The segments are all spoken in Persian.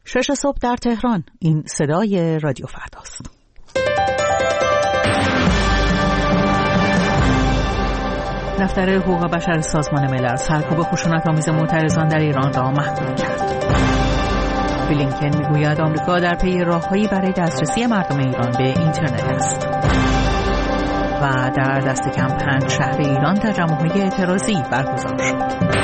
6 صبح در تهران. این صدای رادیو فرداست. دفتر حقوق بشر سازمان ملل سرکوب خشونت‌آمیز معترضان در ایران را محکوم کرد. بلینکن میگوید آمریکا در پی راههایی برای دسترسی مردم ایران به اینترنت است. و در دست کم 5 شهر ایران تجمع‌های اعتراضی برگزار شد.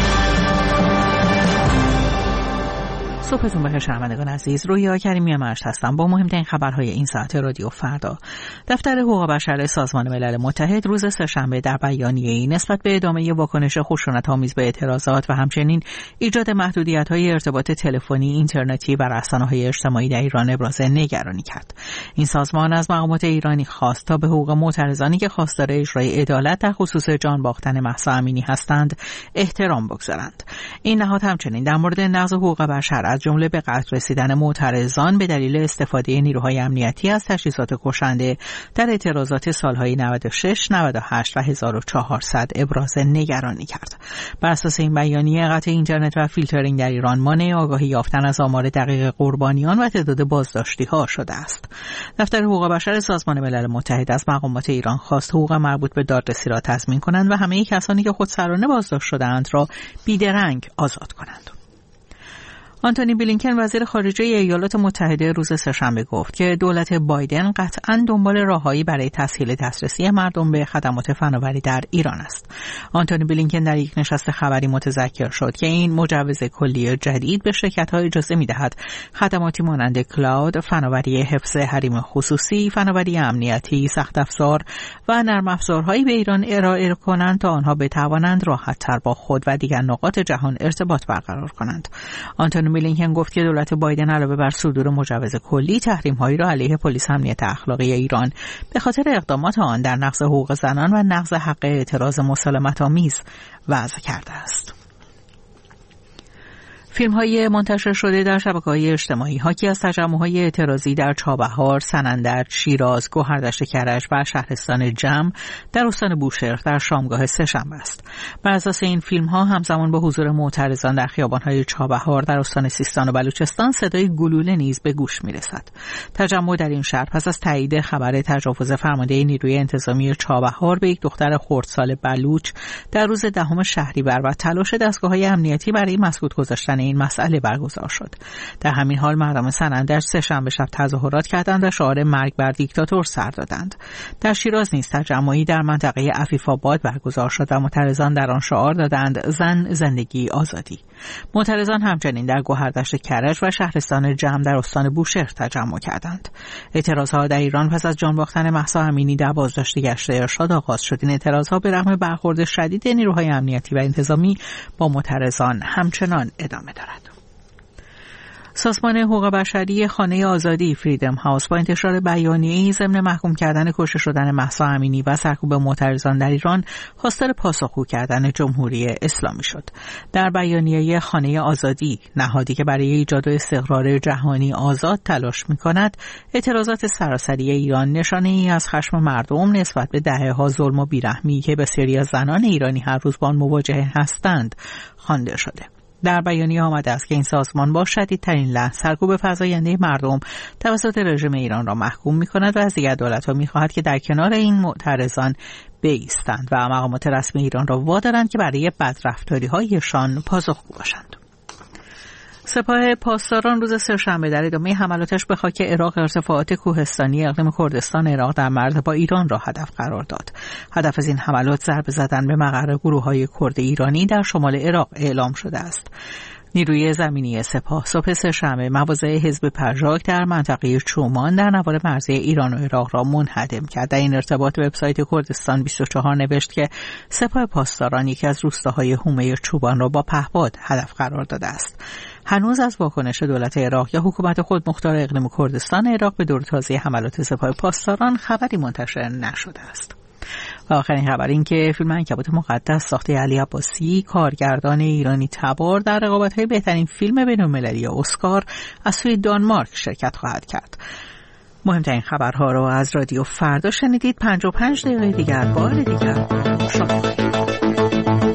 صبحتون بخیر شنوندگان عزیز، رویا کریمی مشت هستم با مهمترین خبرهای این ساعت رادیو فردا. دفتر حقوق بشر سازمان ملل متحد روز سه‌شنبه در بیانیه‌ای نسبت به ادامه واکنش خشونت‌آمیز به اعتراضات و همچنین ایجاد محدودیت‌های ارتباط تلفنی، اینترنتی و رسانه‌های اجتماعی در ایران ابراز نگرانی کرد. این سازمان از مقامات ایرانی خواست تا به حقوق معترضانی که خواستار اجرای عدالت در خصوص جان باختن مهسا امینی هستند احترام بگذارند. این نهاد همچنین در مورد نقض حقوق بشر از جمله به قتل رسیدن معترضان به دلیل استفاده نیروهای امنیتی از تجهیزات کشنده در اعتراضات سالهای 96, 98 و 1400 ابراز نگرانی کرد. بر اساس این بیانیه قطع اینترنت و فیلترینگ در ایران مانع آگاهی یافتن از آمار دقیق قربانیان و تعداد بازداشتی‌ها شده است. دفتر حقوق بشر سازمان ملل متحد از مقامات ایران خواست حقوق مربوط به دادرسی را تضمین کنند و همه کسانی که خودسرانه بازداشت شده‌اند را بی‌درنگ آزاد کنند. آنتونی بلینکن وزیر خارجه ایالات متحده روز سه‌شنبه گفت که دولت بایدن قطعاً دنبال راههایی برای تسهیل دسترسی مردم به خدمات فناوری در ایران است. آنتونی بلینکن در یک نشست خبری متذکر شد که این مجوز کلی جدید به شرکت‌ها اجازه می‌دهد خدماتی مانند کلاود، فناوری حفظ حریم خصوصی، فناوری امنیتی، سخت افزار و نرم افزارهایی به ایران ارائه کنند تا آنها بتوانند راحت‌تر با خود و دیگر نقاط جهان ارتباط برقرار کنند. آنتونی بلینکن گفت که دولت بایدن علاوه بر صدور مجوز کلی تحریم‌هایی را علیه پلیس امنیت اخلاقی ایران به خاطر اقدامات آن در نقض حقوق زنان و نقض حق اعتراض مسالمت‌آمیز وضع کرده است. فیلم‌های منتشر شده در شبکه‌های اجتماعی حاکی از تجمع‌های اعتراضی در چابهار، سنندج، شیراز، گوهردشت کرج و شهرستان جم در استان بوشهر در شامگاه سه‌شنبه است. بر اساس این فیلم‌ها همزمان با حضور معترضان در خیابان‌های چابهار در استان سیستان و بلوچستان صدای گلوله نیز به گوش می‌رسد. تجمع در این شهر پس از تایید خبر تجاوز فرمانده نیروی انتظامی چابهار به یک دختر خردسال بلوچ در روز 10 شهریور و تلاش دستگاه‌های امنیتی برای مسکوت گذاشتن این مسئله برگزار شد. در همین حال مردم سنندج سه‌شنبه شب تظاهرات کردند و شعار مرگ بر دیکتاتور سر دادند. در شیراز نیز تجمعی در منطقه عفیف‌آباد برگزار شد و معترضان در آن شعار دادند زن، زندگی، آزادی. معترضان همچنین در گوهردشت کرج و شهرستان جم در استان بوشهر تجمع کردند. اعتراضها در ایران پس از جان باختن مهسا امینی در بازداشت گشت ارشاد آغاز شد. این اعتراضها به رغم برخورد شدید نیروهای امنیتی و انتظامی با معترضان همچنان ادامه دارد. سازمان حقوق بشری خانه آزادی فریدم هاوس با انتشار بیانیه‌ای ضمن محکوم کردن کشته شدن مهسا امینی و سرکوب معترضان در ایران خواستار پاسخگو کردن جمهوری اسلامی شد. در بیانیه خانه آزادی، نهادی که برای ایجاد استقرار جهانی آزاد تلاش می‌کند، اعتراضات سراسری ایران نشانه‌ای از خشم مردم نسبت به دهه‌ها ظلم و بیرحمی که بسیاری از زنان ایرانی هر روز با آن مواجه هستند خوانده شده. در بیانیه آمده است که این سازمان با شدیدترین لحن سرکوب فزاینده مردم توسط رژیم ایران را محکوم می‌کند و از دیگر دولت‌ها می‌خواهد که در کنار این معترضان بایستند و مقامات رسمی ایران را وادارند که برای بدرفتاری‌هایشان پاسخگو باشند. سپاه پاسداران روز سه‌شنبه در ادامه حملاتش به خاک عراق ارتفاعات کوهستانی اقلیم کردستان عراق در مرز با ایران را هدف قرار داد. هدف از این حملات ضربه زدن به مقر گروه‌های کرد ایرانی در شمال عراق اعلام شده است. نیروی زمینی سپاه صبح سه‌شنبه مواضع حزب پژاک در منطقه چومان در نوار مرزی ایران و عراق را منهدم کرد. در این ارتباط وبسایت کردستان 24 نوشت که سپاه پاسداران یکی از روستاهای حومه چوبان را با پهپاد هدف قرار داده است. هنوز از واکنش دولت عراق یا حکومت خودمختار اقلیم کردستان عراق به دور تازه حملات سپاه پاسداران خبری منتشر نشده است. و آخرین خبر این که فیلم عنکبوت مقدس ساخته علی عباسی، کارگردان ایرانی تبار، در رقابت‌های بهترین فیلم بین‌المللی اسکار از سوی دانمارک شرکت خواهد کرد. مهمترین خبرها را از رادیو فردا شنیدید. 55 دقیقه دیگر بار دیگر شما